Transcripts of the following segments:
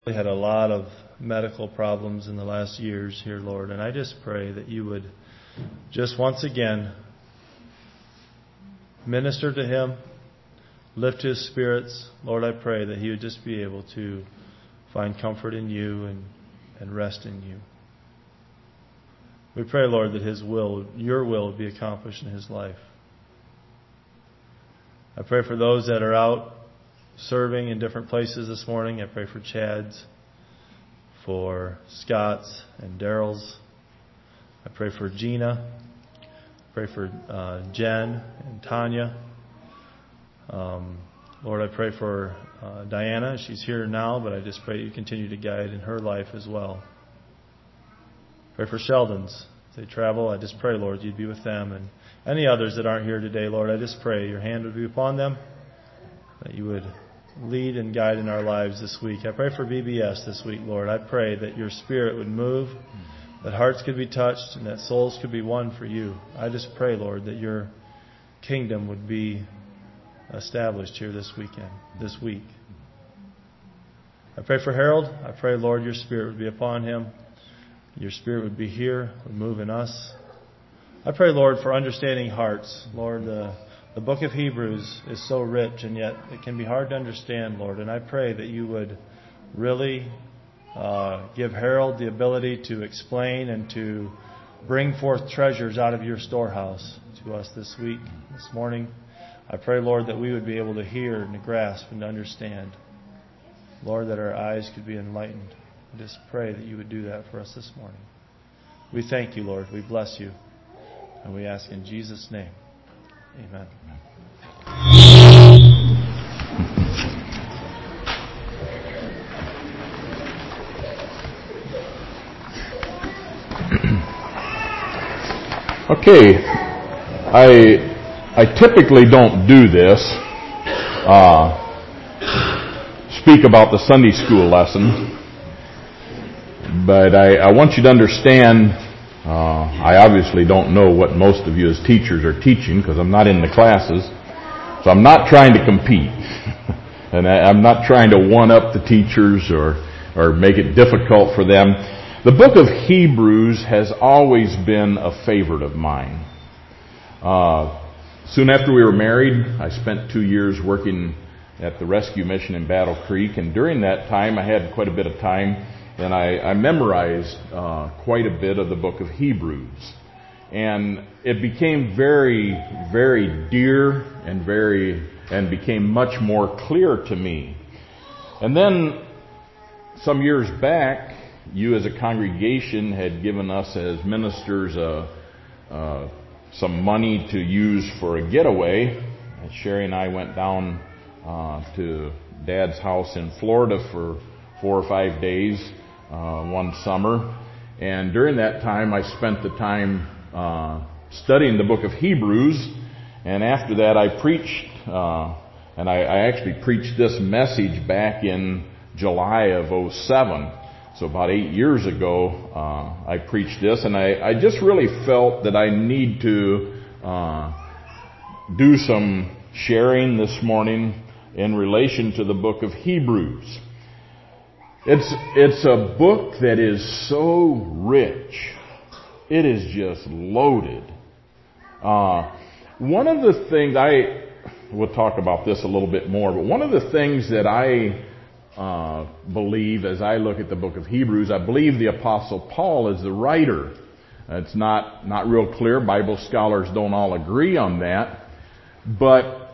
We had a lot of medical problems in the last years here, Lord, and I just pray that you would just once again minister to him, lift his spirits. Lord, I pray that he would just be able to find comfort in you and rest in you. We pray, Lord, that your will would be accomplished in his life. I pray for those that are out serving in different places this morning. I pray for Chad's, for Scott's and Daryl's. I pray for Gina. I pray for Jen and Tanya. Lord, I pray for Diana. She's here now, but I just pray you continue to guide in her life as well. Pray for Sheldon's. As they travel, I just pray, Lord, you'd be with them. And any others that aren't here today, Lord, I just pray your hand would be upon them, that you would lead and guide in our lives this week. I pray for VBS this week, Lord. I pray that your Spirit would move, that hearts could be touched, and that souls could be won for you. I just pray, Lord, that your kingdom would be established here this week. I pray for Harold. I pray, Lord, your Spirit would be upon him. Your Spirit would be here, would move in us. I pray, Lord, for understanding hearts. Lord, the book of Hebrews is so rich, and yet it can be hard to understand, Lord. And I pray that you would really give Harold the ability to explain and to bring forth treasures out of your storehouse to us this week, this morning. I pray, Lord, that we would be able to hear and to grasp and to understand. Lord, that our eyes could be enlightened. I just pray that you would do that for us this morning. We thank you, Lord. We bless you. And we ask in Jesus' name. Amen. Okay, I typically don't do this, speak about the Sunday school lesson, but I want you to understand, I obviously don't know what most of you as teachers are teaching because I'm not in the classes, so I'm not trying to compete, and I'm not trying to one-up the teachers or make it difficult for them. The book of Hebrews has always been a favorite of mine. Soon after we were married, I spent 2 years working at the rescue mission in Battle Creek, and during that time I had quite a bit of time, and I memorized quite a bit of the book of Hebrews. And it became very, very dear and became much more clear to me. And then some years back, you as a congregation had given us as ministers some money to use for a getaway. And Sherry and I went down to Dad's house in Florida for 4 or 5 days one summer. And during that time, I spent the time studying the book of Hebrews. And after that, I preached, and I actually preached this message back in July of 2007. So about 8 years ago, I preached this, and I just really felt that I need to do some sharing this morning in relation to the book of Hebrews. It's a book that is so rich. It is just loaded. One of the things we'll talk about this a little bit more, but one of the things that I believe as I look at the book of Hebrews, I believe the Apostle Paul is the writer. It's not real clear. Bible scholars don't all agree on that. But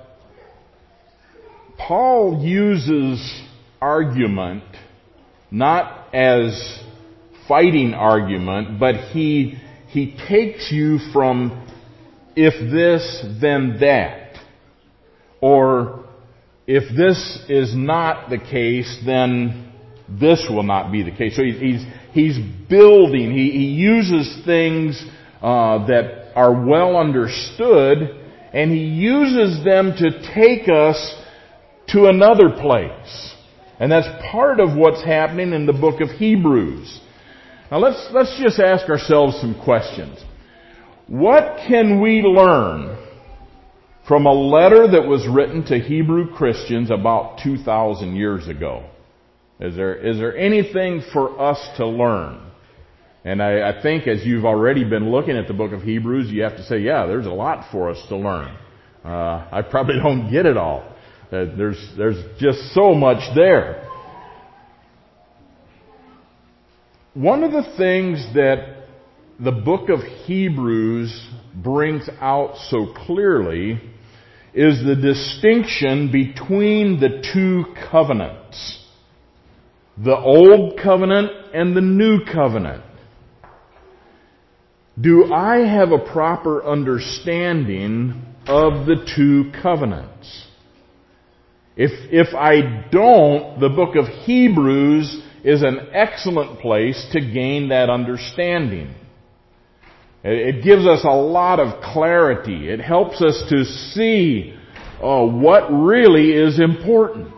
Paul uses argument not as fighting argument, but he takes you from if this, then that. Or if this is not the case, then this will not be the case. So he's building. He uses things that are well understood, and he uses them to take us to another place. And that's part of what's happening in the book of Hebrews. Now let's just ask ourselves some questions. What can we learn from a letter that was written to Hebrew Christians about 2,000 years ago? Is there anything for us to learn? And I think as you've already been looking at the book of Hebrews, you have to say, yeah, there's a lot for us to learn. I probably don't get it all. There's just so much there. One of the things that the book of Hebrews brings out so clearly is the distinction between the two covenants. The Old Covenant and the New Covenant. Do I have a proper understanding of the two covenants? If I don't, the book of Hebrews is an excellent place to gain that understanding. It gives us a lot of clarity. It helps us to see what really is important.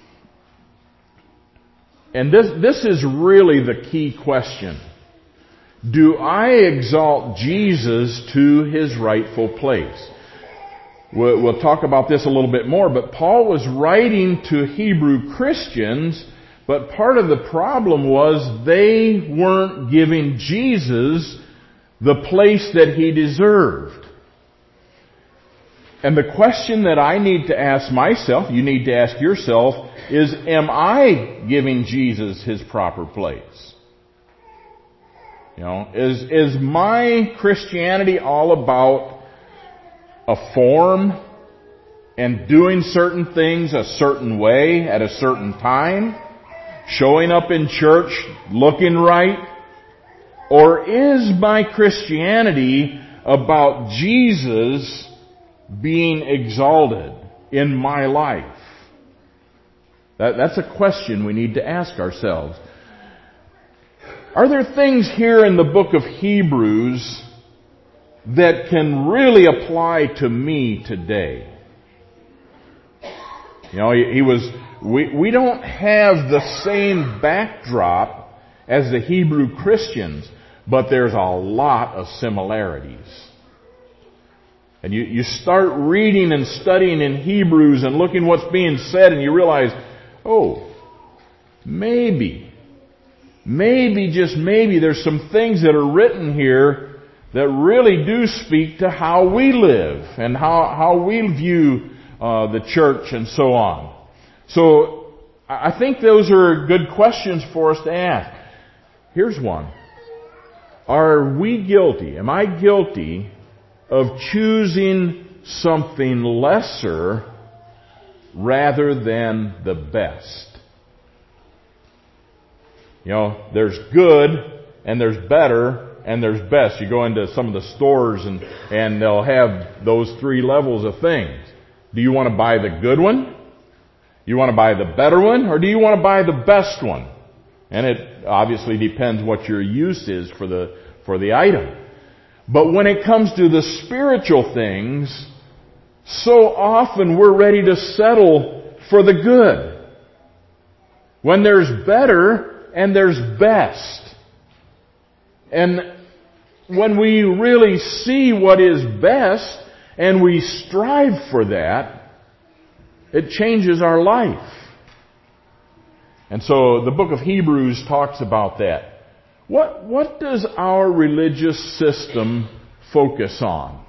And this is really the key question. Do I exalt Jesus to His rightful place? We'll talk about this a little bit more, but Paul was writing to Hebrew Christians, but part of the problem was they weren't giving Jesus the place that He deserved. And the question that I need to ask myself, you need to ask yourself, is, am I giving Jesus His proper place? Is my Christianity all about a form and doing certain things a certain way at a certain time? Showing up in church looking right? Or is my Christianity about Jesus being exalted in my life? That's a question we need to ask ourselves. Are there things here in the book of Hebrews that can really apply to me today? We don't have the same backdrop as the Hebrew Christians, but there's a lot of similarities. And you start reading and studying in Hebrews and looking what's being said, and you realize, maybe, just maybe, there's some things that are written here that really do speak to how we live and how we view the church and so on. So I think those are good questions for us to ask. Here's one. Are we guilty? Am I guilty of choosing something lesser rather than the best? There's good, and there's better, and there's best. You go into some of the stores and they'll have those three levels of things. Do you want to buy the good one? You want to buy the better one? Or do you want to buy the best one? And it obviously depends what your use is for the item. But when it comes to the spiritual things, so often we're ready to settle for the good. When there's better and there's best. And when we really see what is best and we strive for that, it changes our life. And so the book of Hebrews talks about that. What does our religious system focus on?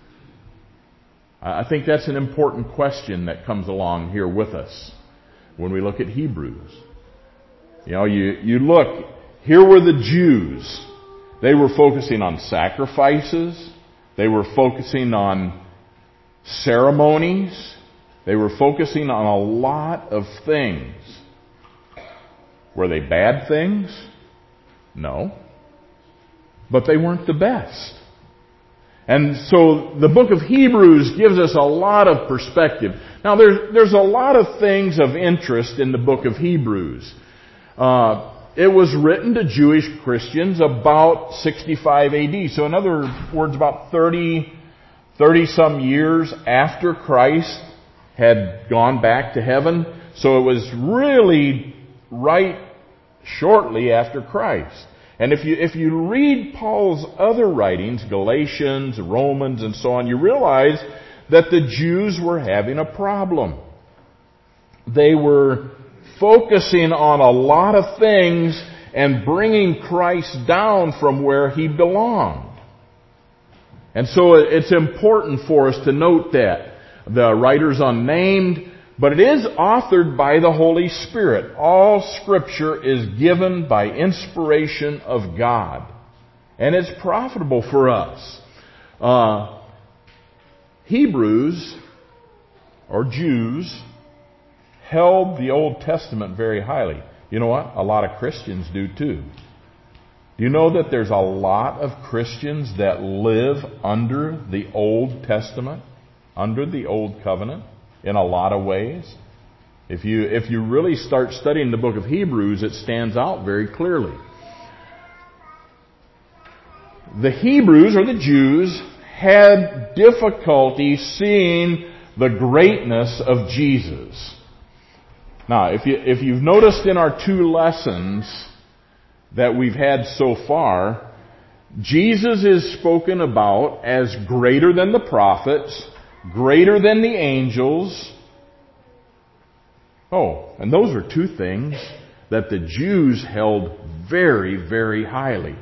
I think that's an important question that comes along here with us when we look at Hebrews. You look, here were the Jews. They were focusing on sacrifices. They were focusing on ceremonies. They were focusing on a lot of things. Were they bad things? No. But they weren't the best. And so the book of Hebrews gives us a lot of perspective. Now there's a lot of things of interest in the book of Hebrews. It was written to Jewish Christians about 65 AD. So in other words, about 30 some years after Christ had gone back to heaven. So it was really right shortly after Christ. And if you read Paul's other writings, Galatians, Romans, and so on, you realize that the Jews were having a problem. They were focusing on a lot of things and bringing Christ down from where He belonged. And so it's important for us to note that. The writer's unnamed, but it is authored by the Holy Spirit. All Scripture is given by inspiration of God. And it's profitable for us. Hebrews, or Jews, held the Old Testament very highly. You know what? A lot of Christians do too. Do you know that there's a lot of Christians that live under the Old Testament, under the Old Covenant, in a lot of ways? If you really start studying the book of Hebrews, it stands out very clearly. The Hebrews, or the Jews, had difficulty seeing the greatness of Jesus. Now, if you've noticed in our 2 lessons that we've had so far, Jesus is spoken about as greater than the prophets, greater than the angels. Oh, and those are 2 things that the Jews held very, very highly.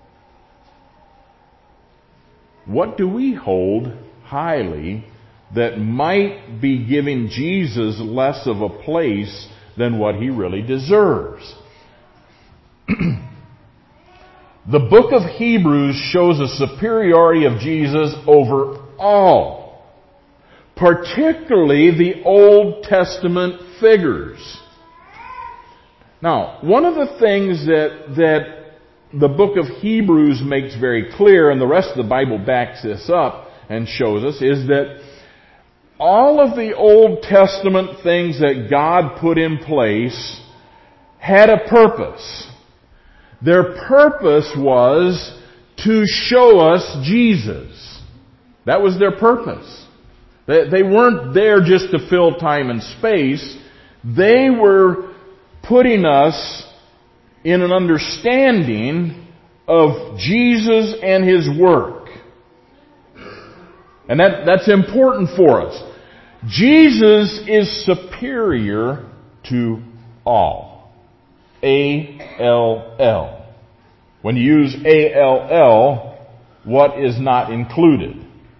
What do we hold highly that might be giving Jesus less of a place than what He really deserves? The book of Hebrews shows a superiority of Jesus over all, particularly the Old Testament figures. Now, one of the things that the book of Hebrews makes very clear, and the rest of the Bible backs this up and shows us, is that all of the Old Testament things that God put in place had a purpose. Their purpose was to show us Jesus. That was their purpose. They weren't there just to fill time and space. They were putting us in an understanding of Jesus and His work. And that's important for us. Jesus is superior to all. A-L-L. When you use A-L-L, what is not included?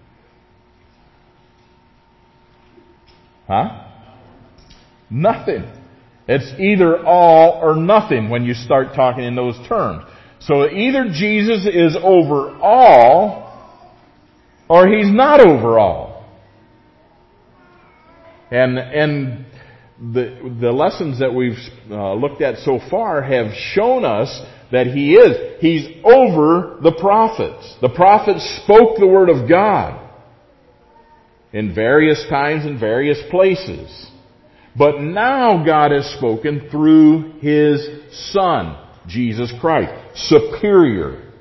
Huh? Nothing. It's either all or nothing when you start talking in those terms. So either Jesus is over all, or He's not over all. And the lessons that we've looked at so far have shown us that He is. He's over the prophets. The prophets spoke the Word of God in various times and various places. But now God has spoken through His Son, Jesus Christ, superior.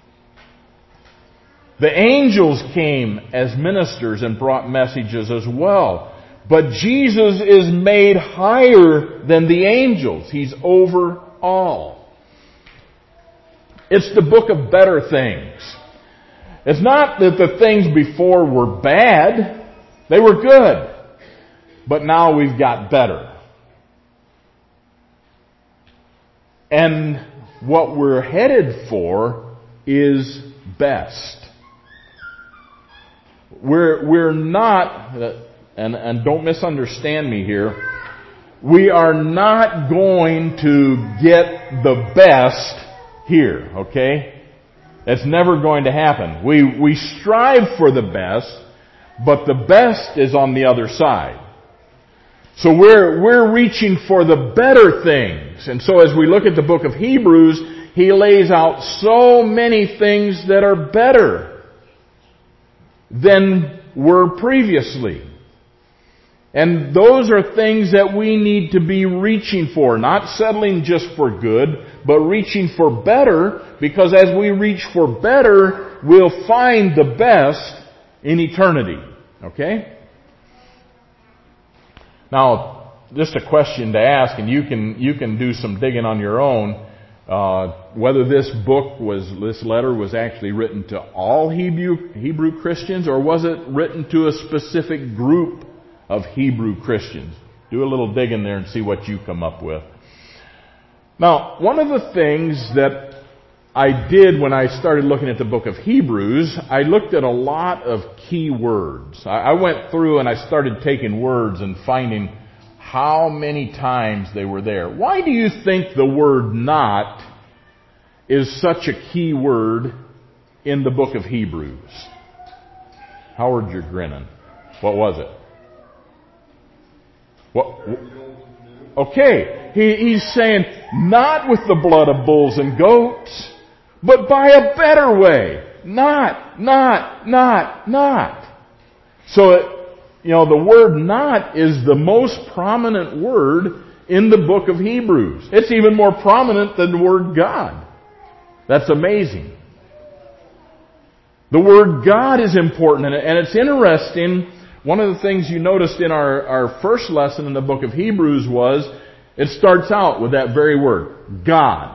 The angels came as ministers and brought messages as well. But Jesus is made higher than the angels. He's over all. It's the book of better things. It's not that the things before were bad. They were good. But now we've got better. And what we're headed for is best. We're not, and don't misunderstand me here, we are not going to get the best here, okay? It's never going to happen. We strive for the best, but the best is on the other side. So we're reaching for the better things. And so as we look at the book of Hebrews, he lays out so many things that are better than were previously. And those are things that we need to be reaching for, not settling just for good, but reaching for better, because as we reach for better, we'll find the best in eternity. Okay? Now, just a question to ask, and you can do some digging on your own, whether this letter was actually written to all Hebrew Christians, or was it written to a specific group of Hebrew Christians? Do a little digging there and see what you come up with. Now, one of the things that I did when I started looking at the book of Hebrews, I looked at a lot of key words. I went through and I started taking words and finding how many times they were there. Why do you think the word not is such a key word in the book of Hebrews? Howard, you're grinning. What was it? What? Okay, he's saying, not with the blood of bulls and goats, but by a better way. Not. So, the word not is the most prominent word in the book of Hebrews. It's even more prominent than the word God. That's amazing. The word God is important, and it's interesting. One of the things you noticed in our first lesson in the book of Hebrews was, it starts out with that very word, God.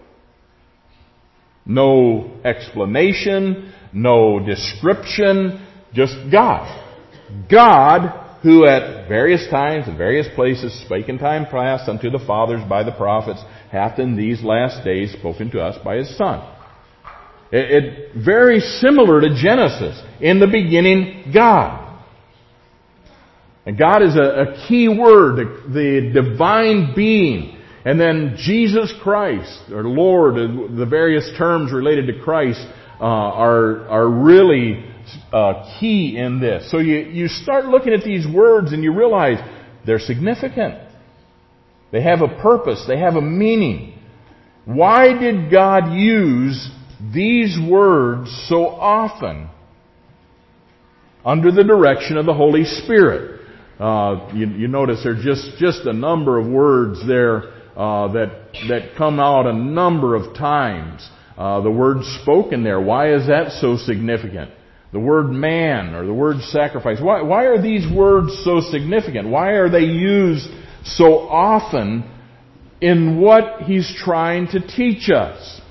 No explanation, no description, just God. God, who at various times and various places spake in time past unto the fathers by the prophets, hath in these last days spoken to us by His Son. It very similar to Genesis. In the beginning, God. And God is a key word, the divine being. And then Jesus Christ, or Lord, the various terms related to Christ are really key in this. So you start looking at these words and you realize they're significant. They have a purpose. They have a meaning. Why did God use these words so often under the direction of the Holy Spirit? You notice there's just a number of words there that come out a number of times. The word spoken there, why is that so significant? The word man or the word sacrifice. Why are these words so significant? Why are they used so often in what He's trying to teach us?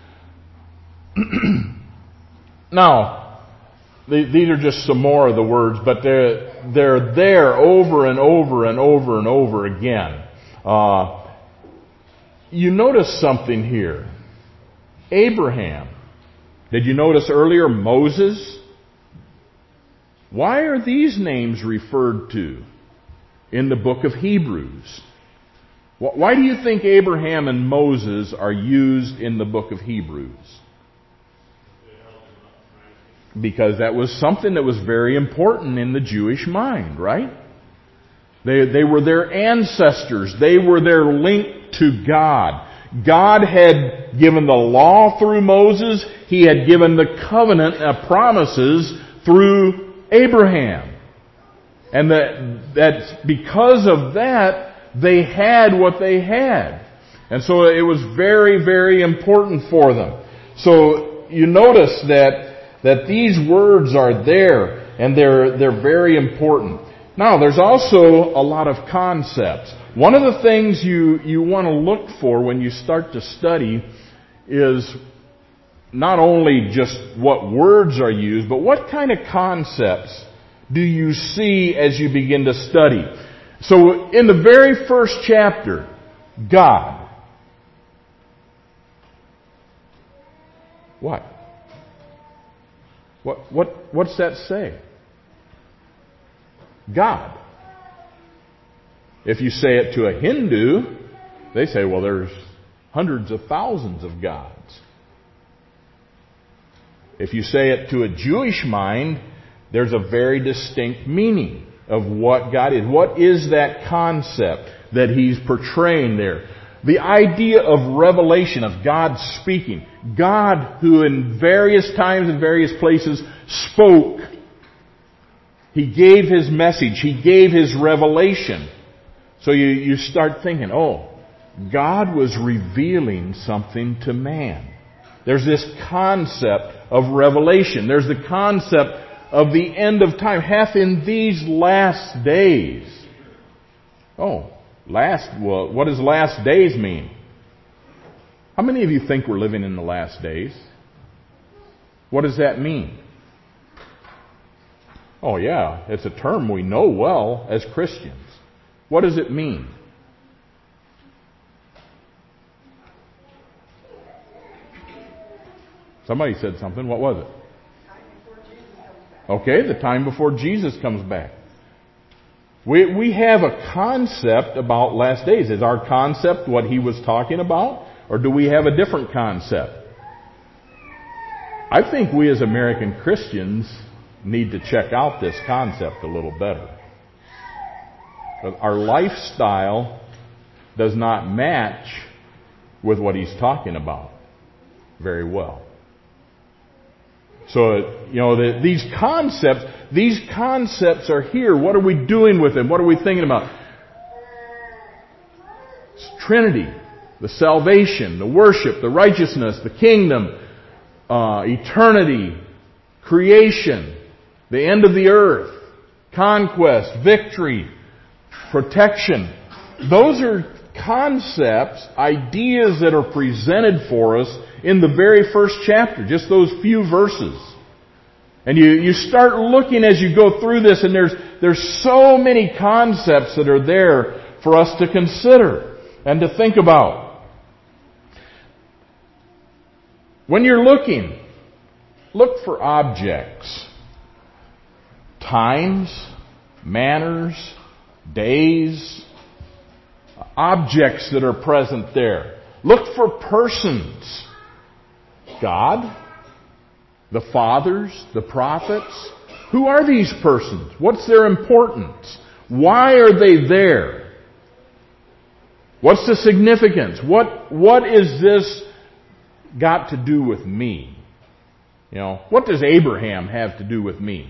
Now, these are just some more of the words, but they're there over and over and over and over again. You notice something here. Abraham. Did you notice earlier Moses? Why are these names referred to in the book of Hebrews? Why do you think Abraham and Moses are used in the book of Hebrews? Because that was something that was very important in the Jewish mind, right? They were their ancestors. They were their link to God. God had given the law through Moses. He had given the covenant promises through Abraham. And that's because of that, they had what they had. And so it was very, very important for them. So you notice that these words are there, and they're very important. Now, there's also a lot of concepts. One of the things you want to look for when you start to study is not only just what words are used, but what kind of concepts do you see as you begin to study. So, in the very first chapter, God. What? What's that say? God. If you say it to a Hindu, they say, well, there's hundreds of thousands of gods. If you say it to a Jewish mind, there's a very distinct meaning of what God is. What is that concept that He's portraying there? The idea of revelation, of God speaking. God who in various times and various places spoke. He gave His message. He gave His revelation. So you start thinking, God was revealing something to man. There's this concept of revelation. There's the concept of the end of time. Hath in these last days. What does last days mean? How many of you think we're living in the last days? What does that mean? Oh yeah, it's a term we know well as Christians. What does it mean? Somebody said something. What was it? Okay, the time before Jesus comes back. We have a concept about last days. Is our concept what he was talking about? Or do we have a different concept? I think we as American Christians need to check out this concept a little better. Our lifestyle does not match with what he's talking about very well. So, these concepts are here. What are we doing with them? What are we thinking about? It's Trinity, the salvation, the worship, the righteousness, the kingdom, eternity, creation, the end of the earth, conquest, victory, protection. Those are concepts, ideas that are presented for us in the very first chapter, just those few verses. And you start looking as you go through this, and there's so many concepts that are there for us to consider and to think about. When you're looking, look for objects, times, manners, days, objects that are present there. Look for persons. God, the fathers, the prophets. Who are these persons? What's their importance? Why are they there? What's the significance? What is this got to do with me? What does Abraham have to do with me?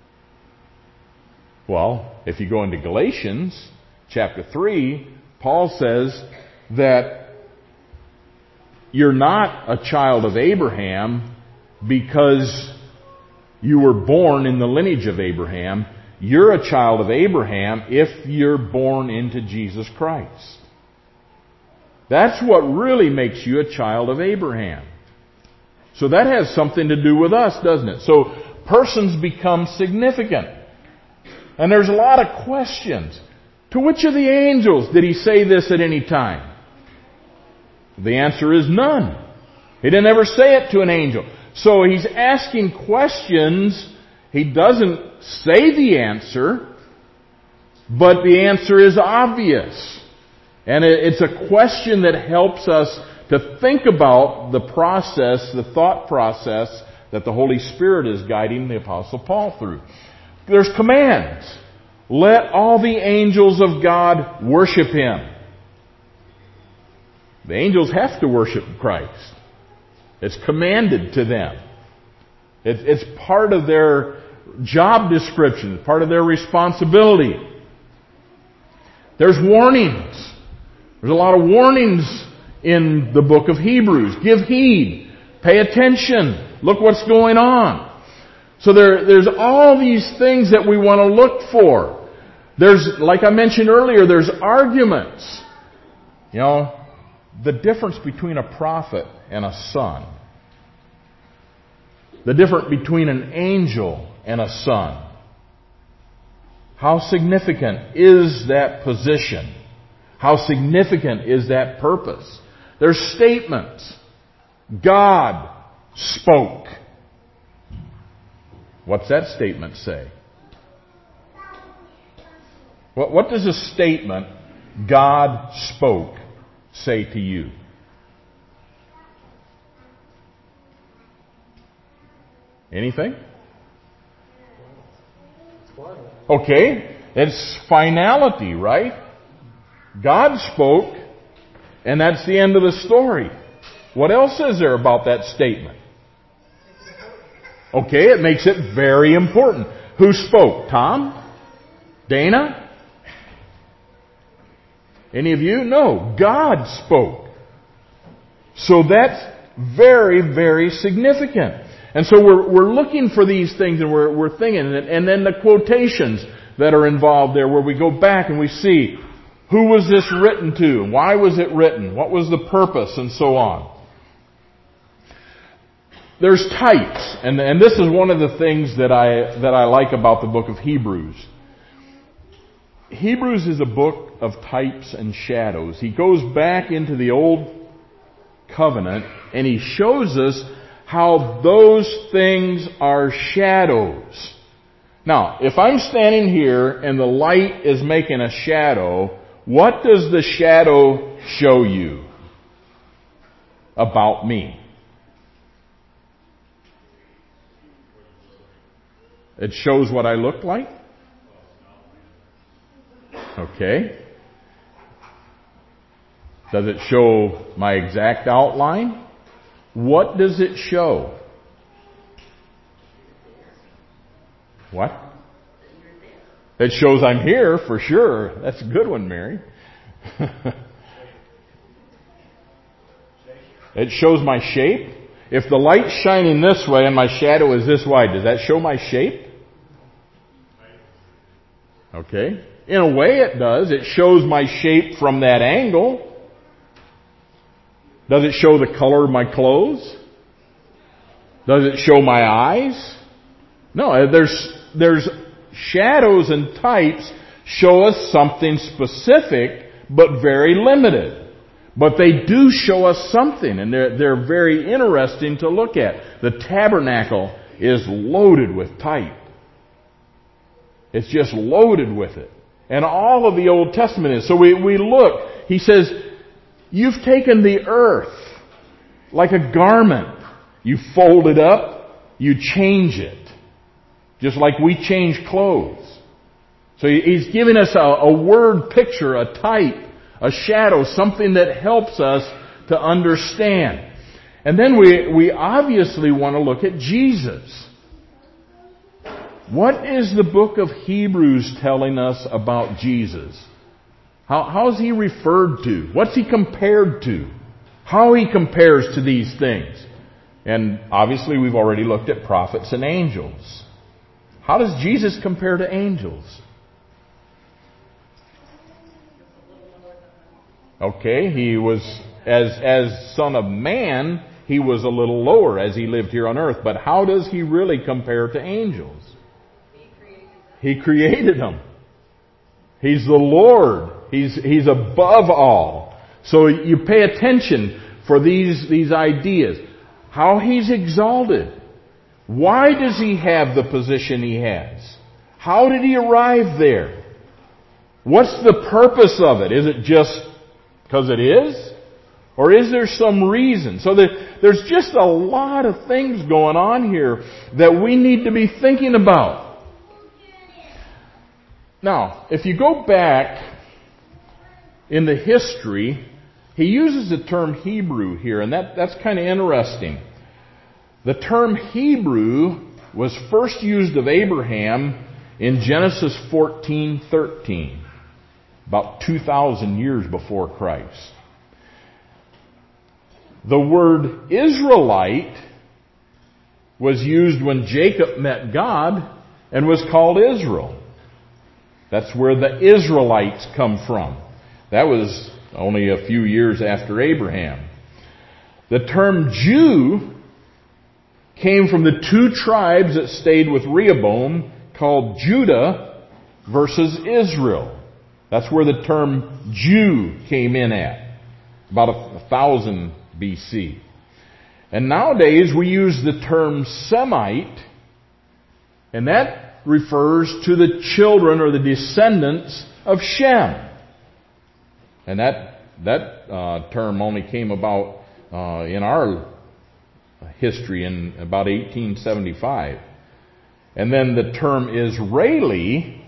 Well, if you go into Galatians chapter 3, Paul says that you're not a child of Abraham because you were born in the lineage of Abraham. You're a child of Abraham if you're born into Jesus Christ. That's what really makes you a child of Abraham. So that has something to do with us, doesn't it? So persons become significant. And there's a lot of questions. To which of the angels did he say this at any time? The answer is none. He didn't ever say it to an angel. So he's asking questions. He doesn't say the answer, but the answer is obvious. And it's a question that helps us to think about the process, the thought process that the Holy Spirit is guiding the Apostle Paul through. There's commands. Let all the angels of God worship Him. The angels have to worship Christ. It's commanded to them. It's part of their job description, part of their responsibility. There's warnings. There's a lot of warnings in the book of Hebrews. Give heed. Pay attention. Look what's going on. So there's all these things that we want to look for. There's, like I mentioned earlier, there's arguments. The difference between a prophet and a son. The difference between an angel and a son. How significant is that position? How significant is that purpose? There's statements. God spoke. What's that statement say? What does a statement, God spoke, say to you? Anything? Okay, it's finality, right? God spoke, and that's the end of the story. What else is there about that statement? Okay, it makes it very important. Who spoke? Tom? Dana? Any of you? No, God spoke. So that's very, very significant. And so we're looking for these things, and we're thinking, and then the quotations that are involved there, where we go back and we see who was this written to, why was it written, what was the purpose, and so on. There's types, and this is one of the things that I like about the book of Hebrews. Hebrews is a book of types and shadows. He goes back into the Old Covenant and he shows us how those things are shadows. Now, if I'm standing here and the light is making a shadow, what does the shadow show you about me? It shows what I look like? Okay. Does it show my exact outline? What does it show? What? It shows I'm here for sure. That's a good one, Mary. It shows my shape. If the light's shining this way and my shadow is this wide, does that show my shape? Okay. In a way it does. It shows my shape from that angle. Does it show the color of my clothes? Does it show my eyes? No, there's shadows and types show us something specific, but very limited. But they do show us something, and they're very interesting to look at. The tabernacle is loaded with type. It's just loaded with it. And all of the Old Testament is. So we look, he says, you've taken the earth like a garment. You fold it up, you change it. Just like we change clothes. So he's giving us a word picture, a type, a shadow, something that helps us to understand. And then we obviously want to look at Jesus. What is the book of Hebrews telling us about Jesus? How is he referred to? What's he compared to? How he compares to these things? And obviously we've already looked at prophets and angels. How does Jesus compare to angels? Okay, he was, as Son of Man, he was a little lower as he lived here on earth. But how does he really compare to angels? He created them. He's the Lord. He's above all. So you pay attention for these ideas. How he's exalted. Why does he have the position he has? How did he arrive there? What's the purpose of it? Is it just because it is? Or is there some reason? So there's just a lot of things going on here that we need to be thinking about. Now, if you go back in the history, he uses the term Hebrew here, and that's kind of interesting. The term Hebrew was first used of Abraham in Genesis 14:13, about 2,000 years before Christ. The word Israelite was used when Jacob met God and was called Israel. That's where the Israelites come from. That was only a few years after Abraham. The term Jew came from the two tribes that stayed with Rehoboam called Judah versus Israel. That's where the term Jew came in at, about 1000 BC. And nowadays we use the term Semite, and that refers to the children or the descendants of Shem. And that term only came about in our history in about 1875. And then the term Israeli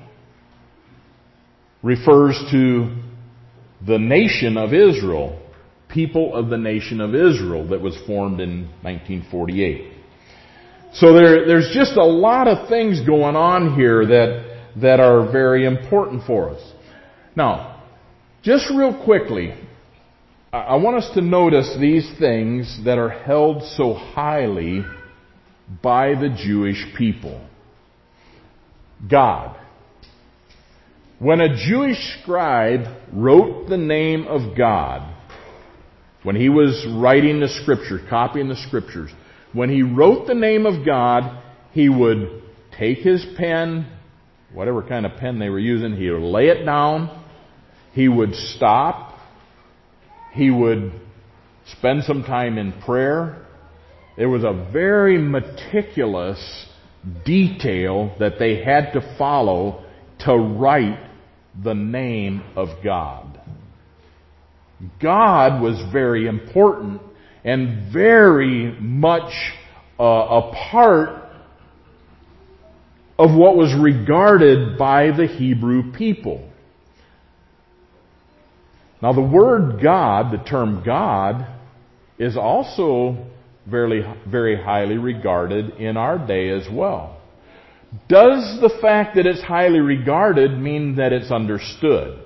refers to the nation of Israel, people of the nation of Israel that was formed in 1948. So there's just a lot of things going on here that are very important for us. Now, just real quickly, I want us to notice these things that are held so highly by the Jewish people. God. When a Jewish scribe wrote the name of God, when he was writing the Scripture, copying the Scriptures, when he wrote the name of God, he would take his pen whatever kind of pen they were using, he would lay it down, he would stop, he would spend some time in prayer. It was a very meticulous detail that they had to follow to write the name of God. God was very important and very much a part of what was regarded by the Hebrew people. Now the word God, the term God, is also very, very highly regarded in our day as well. Does the fact that it's highly regarded mean that it's understood?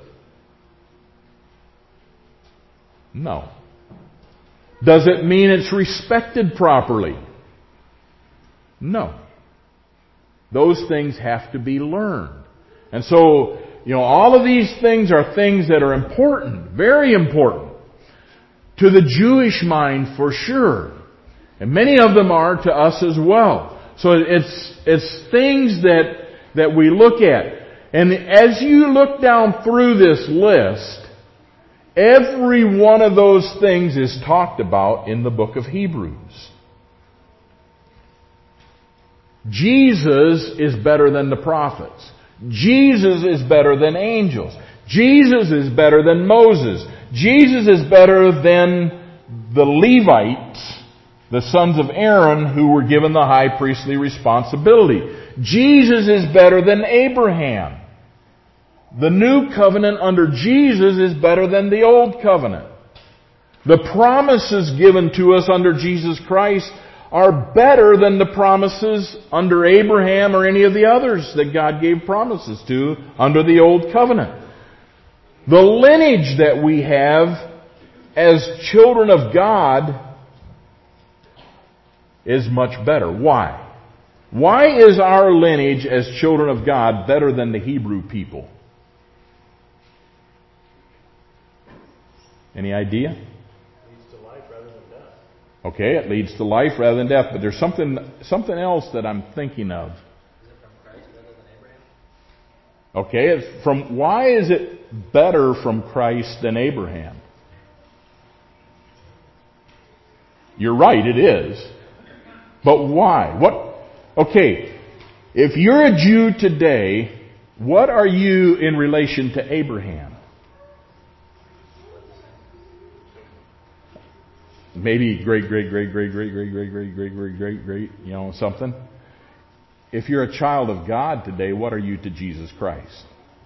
No. Does it mean it's respected properly? No. Those things have to be learned. And so, all of these things are things that are important, very important, to the Jewish mind for sure. And many of them are to us as well. So it's things that we look at. And as you look down through this list, every one of those things is talked about in the book of Hebrews. Jesus is better than the prophets. Jesus is better than angels. Jesus is better than Moses. Jesus is better than the Levites, the sons of Aaron, who were given the high priestly responsibility. Jesus is better than Abraham. The new covenant under Jesus is better than the old covenant. The promises given to us under Jesus Christ are better than the promises under Abraham or any of the others that God gave promises to under the old covenant. The lineage that we have as children of God is much better. Why? Why is our lineage as children of God better than the Hebrew people? Any idea? Okay, it leads to life rather than death. But there's something else that I'm thinking of. Is it from Christ rather than Abraham? Okay, why is it better from Christ than Abraham? You're right, it is. But why? Okay, if you're a Jew today, what are you in relation to Abraham? Maybe great, something. If you're a child of God today, what are you to Jesus Christ?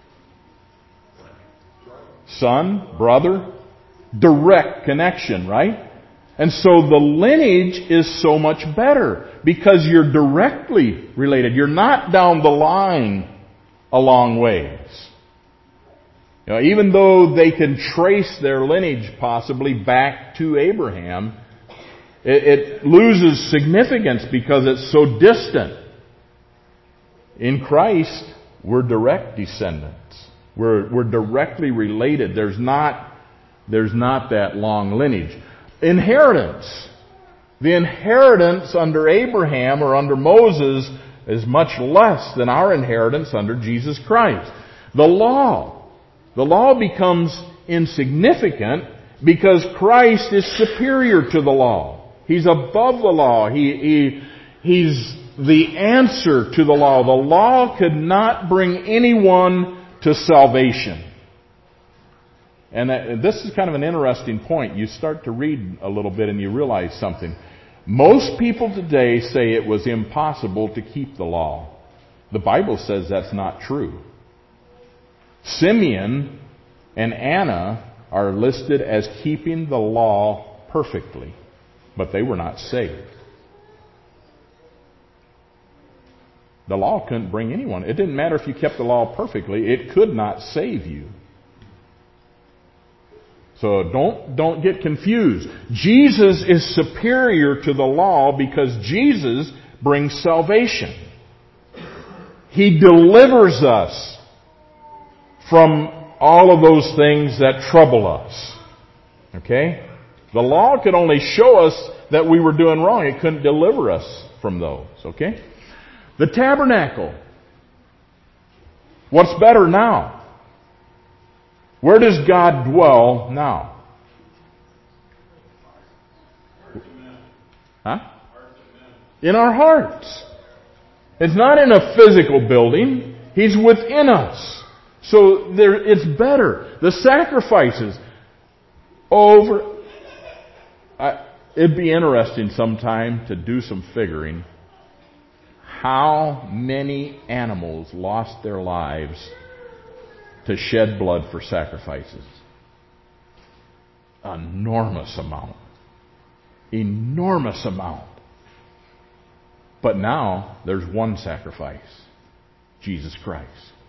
Son, brother, direct connection, right? And so the lineage is so much better because you're directly related. You're not down the line a long ways. Even though they can trace their lineage possibly back to Abraham, it loses significance because it's so distant. In Christ, we're direct descendants. We're directly related. There's not that long lineage. Inheritance. The inheritance under Abraham or under Moses is much less than our inheritance under Jesus Christ. The law becomes insignificant because Christ is superior to the law. He's above the law. He's the answer to the law. The law could not bring anyone to salvation. And this is kind of an interesting point. You start to read a little bit and you realize something. Most people today say it was impossible to keep the law. The Bible says that's not true. Simeon and Anna are listed as keeping the law perfectly, but they were not saved. The law couldn't bring anyone. It didn't matter if you kept the law perfectly. It could not save you. So don't get confused. Jesus is superior to the law because Jesus brings salvation. He delivers us from all of those things that trouble us. Okay? The law could only show us that we were doing wrong. It couldn't deliver us from those. Okay? The tabernacle. What's better now? Where does God dwell now? Huh? In our hearts. It's not in a physical building. He's within us. So it's better. The sacrifices it'd be interesting sometime to do some figuring. How many animals lost their lives to shed blood for sacrifices? Enormous amount. Enormous amount. But now there's one sacrifice. Jesus Christ.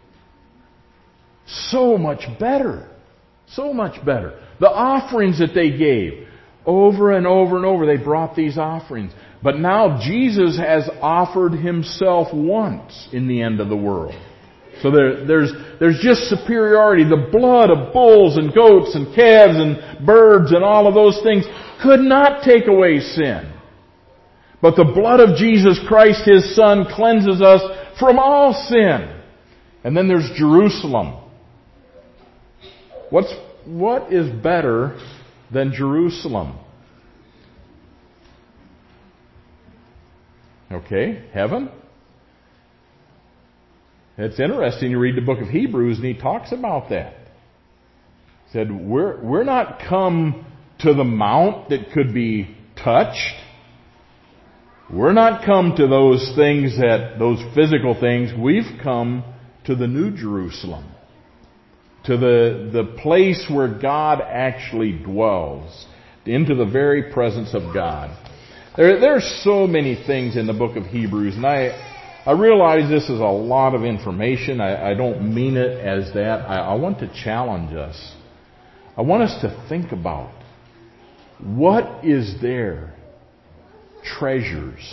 So much better. So much better. The offerings that they gave, over and over and over, they brought these offerings. But now Jesus has offered Himself once in the end of the world. So there's just superiority. The blood of bulls and goats and calves and birds and all of those things could not take away sin. But the blood of Jesus Christ, His Son, cleanses us from all sin. And then there's Jerusalem. What is better than Jerusalem? Okay, heaven. It's interesting, you read the book of Hebrews and he talks about that. He said, we're not come to the mount that could be touched. We're not come to those things, those physical things. We've come to the New Jerusalem. To the place where God actually dwells. Into the very presence of God. There's so many things in the book of Hebrews, and I realize this is a lot of information. I don't mean it as that. I want to challenge us. I want us to think about what is there? Treasures.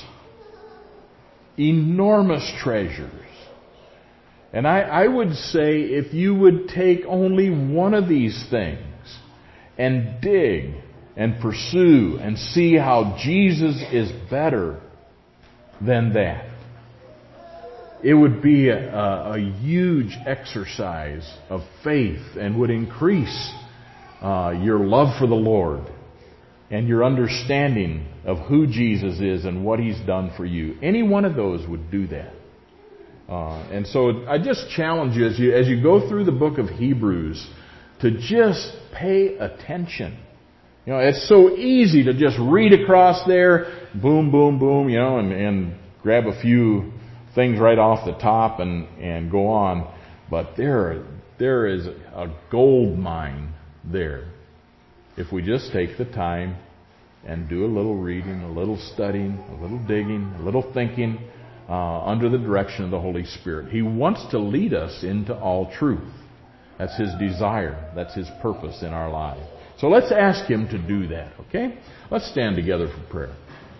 Enormous treasures. And I would say if you would take only one of these things and dig and pursue and see how Jesus is better than that, it would be a huge exercise of faith and would increase your love for the Lord and your understanding of who Jesus is and what He's done for you. Any one of those would do that. And so I just challenge you as you go through the book of Hebrews to just pay attention. You know, it's so easy to just read across there, boom, boom, boom, you know, and grab a few things right off the top and go on. But there is a gold mine there. If we just take the time and do a little reading, a little studying, a little digging, a little thinking, under the direction of the Holy Spirit. He wants to lead us into all truth. That's His desire. That's His purpose in our life. So let's ask Him to do that, okay? Let's stand together for prayer.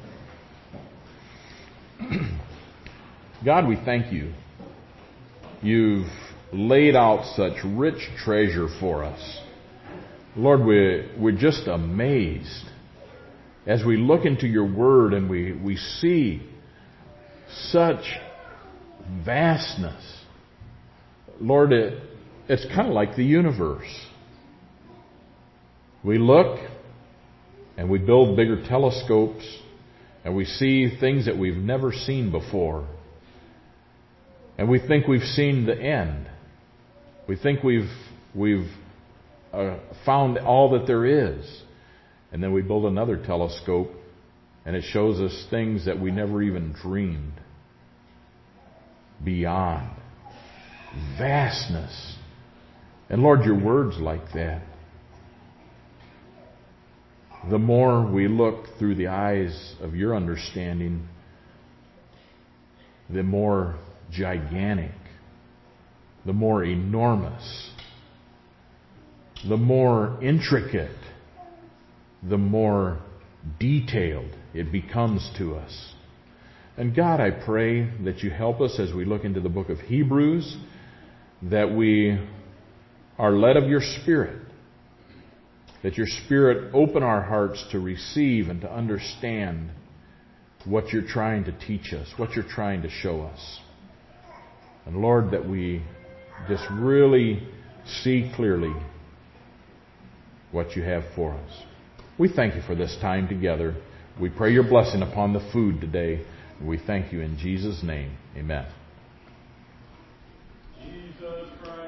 God, we thank You. You've laid out such rich treasure for us. Lord, we're just amazed as we look into Your Word and we see such vastness. Lord, it's kind of like the universe. We look and we build bigger telescopes and we see things that we've never seen before. And we think we've seen the end. We think we've found all that there is. And then we build another telescope and it shows us things that we never even dreamed. Beyond. Vastness. And Lord, Your Word's like that. The more we look through the eyes of Your understanding, the more gigantic, the more enormous, the more intricate, the more detailed it becomes to us. And God, I pray that You help us as we look into the book of Hebrews, that we are led of Your Spirit, that Your Spirit open our hearts to receive and to understand what You're trying to teach us, what You're trying to show us. And Lord, that we just really see clearly what you have for us. We thank you for this time together. We pray your blessing upon the food today. And we thank you in Jesus' name. Amen. Jesus Christ.